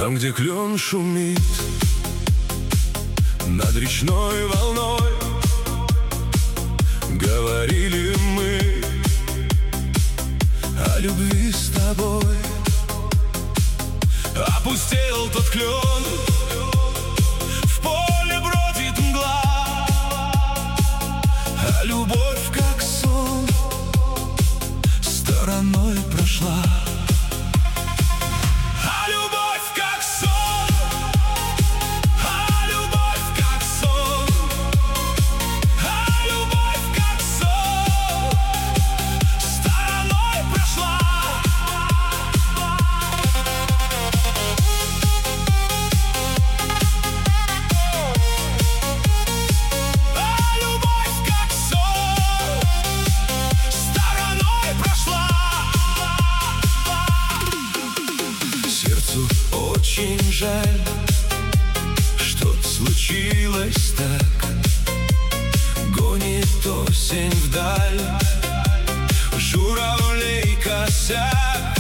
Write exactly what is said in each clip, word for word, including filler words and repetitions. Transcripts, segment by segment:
Там, где клен шумит над речной волной, говорили мы о любви с тобой. Опустел тот клен, в поле бродит мгла, а любовь, как сон, стороной прошла. Очень жаль, что случилось так. Гонит осень вдаль журавлей косяк.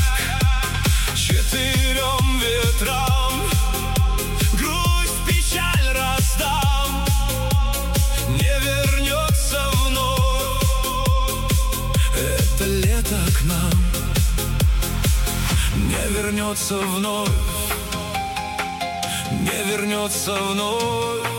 Четырем ветрам грусть, печаль раздам. Не вернется вновь это лето к нам. Не вернется вновь, не вернется вновь.